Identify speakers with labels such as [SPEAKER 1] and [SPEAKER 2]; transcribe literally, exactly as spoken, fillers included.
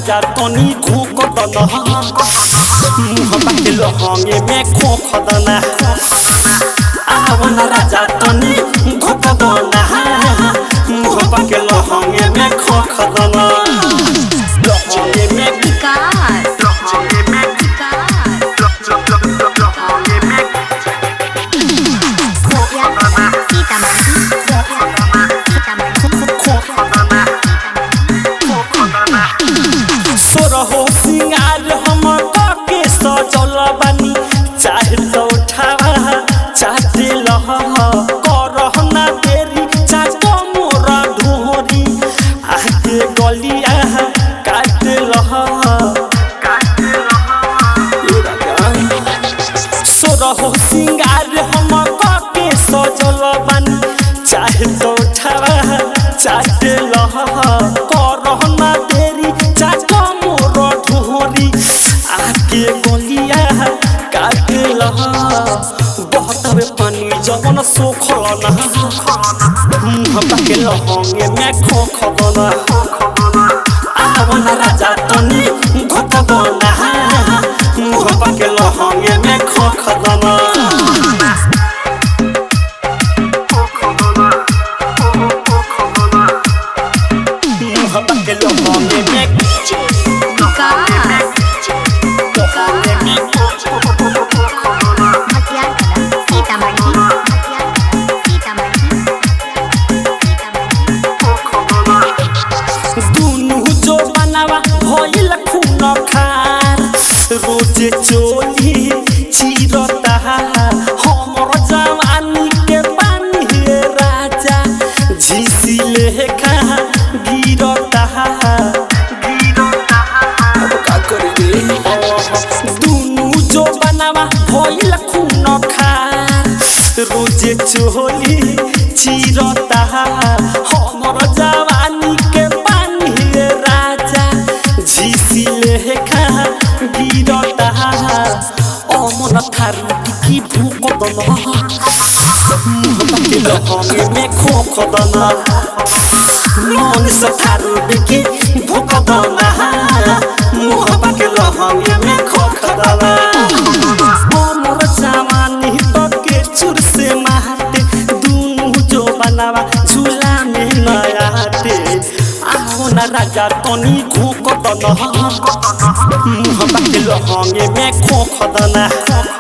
[SPEAKER 1] राजा तनी घूक दना मुँह बाके लहंगे में खोख दना आवना राजा तनी घूक दना मुँह बाके लहंगे में खोख दना लहंगे में
[SPEAKER 2] विकास लहंगे में विकास लहंगे में
[SPEAKER 1] सोरहो सिंगार हम के सजल बानी चाहे तो उठावा चाहते लह करहना तेरी चाचा मोरा ढोरी आके गलिया काटे लह सोरहो सिंगार हम के सजल बानी चाहे तो उठावा चाहते लह करहना तेरी चाचा मोरा ढोरी आके गलिया काटे लह बहतावे पानी जवन सोखल ना मुँह बाके लहंगे में खोख दना आवना राजा तनी घोक दना मुँह बाके लहंगे में खोख दना मुँह बाके लहंगे में
[SPEAKER 2] विकास
[SPEAKER 1] लहंगे में
[SPEAKER 2] हथियार कलम सीतामढ़ी हथियार कलम सीतामढ़ी
[SPEAKER 1] दुनु जो बनावा भइल खून खार रोजे चोली चिरता हमर जवानी के पानी हे राजा झिसी लेखा गिरता अब का करी दुनु जो बनावा भइल खून खार रोजे चोली चिरता हमर जवानी के पानी हे राजा झिसी लेखा गिरता अमन थारू की भूक दना मुँह बाके लहंगे में खोख दना मन से थारू की भूक दना मुँह बाके लहंगे में खोख दना हमर जवानी तके चुर से मारते दुनु जो बनावा झूला में नयाते आवना राजा तनी घूक दना मुँह बाके लहंगे में खोख दना